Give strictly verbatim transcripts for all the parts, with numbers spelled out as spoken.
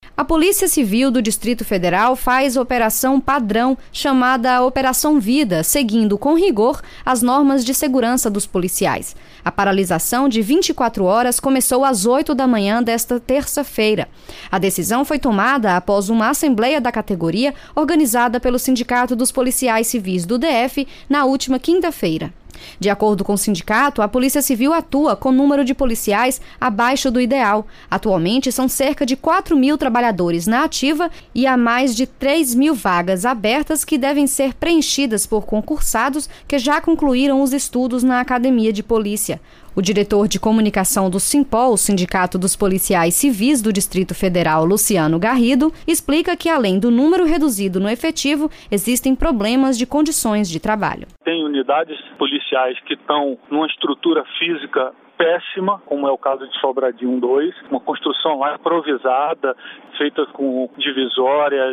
A Polícia Civil do Distrito Federal faz operação padrão chamada Operação Vida, seguindo com rigor as normas de segurança dos policiais. A paralisação de vinte e quatro horas começou às oito da manhã desta terça-feira. A decisão foi tomada após uma assembleia da categoria organizada pelo Sindicato dos Policiais Civis do D F na última quinta-feira. De acordo com o sindicato, a Polícia Civil atua com número de policiais abaixo do ideal. Atualmente, são cerca de quatro mil trabalhadores na ativa e há mais de três mil vagas abertas que devem ser preenchidas por concursados que já concluíram os estudos na Academia de Polícia. O diretor de comunicação do Simpol, Sindicato dos Policiais Civis do Distrito Federal, Luciano Garrido, explica que, além do número reduzido no efetivo, existem problemas de condições de trabalho. Tem unidades policiais que estão numa estrutura física péssima, como é o caso de Sobradinho dois, uma construção lá improvisada, feita com divisórias,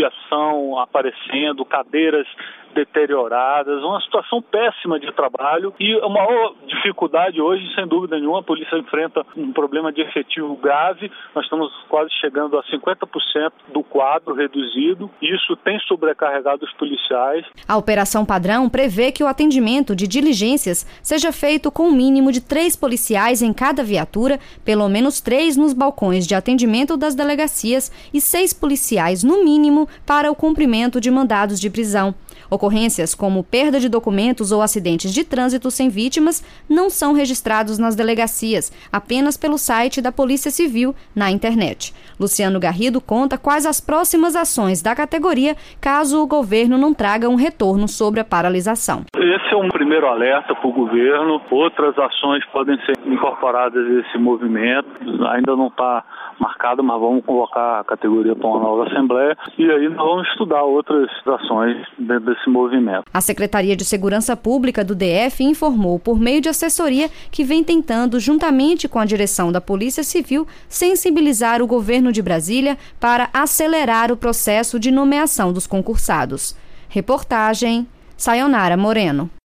fiação aparecendo, cadeiras deterioradas, uma situação péssima de trabalho e a maior dificuldade hoje, sem dúvida nenhuma, a polícia enfrenta um problema de efetivo grave. Nós estamos quase chegando a cinquenta por cento do quadro reduzido e isso tem sobrecarregado os policiais. A operação padrão prevê que o atendimento de diligências seja feito com um mínimo de três policiais em cada viatura, pelo menos três nos balcões de atendimento das delegacias e seis policiais no mínimo para o cumprimento de mandados de prisão. Ocorrências como perda de documentos ou acidentes de trânsito sem vítimas não são registrados nas delegacias, apenas pelo site da Polícia Civil na internet. Luciano Garrido conta quais as próximas ações da categoria caso o governo não traga um retorno sobre a paralisação. Esse é um primeiro alerta para o governo. Outras ações podem ser incorporadas a esse movimento. Ainda não está marcado, mas vamos convocar a categoria para uma nova assembleia e aí nós vamos estudar outras ações dentro desse movimento. A Secretaria de Segurança Pública do D F informou por meio de assessoria que vem tentando, juntamente com a direção da Polícia Civil, sensibilizar o governo de Brasília para acelerar o processo de nomeação dos concursados. Reportagem Sayonara Moreno.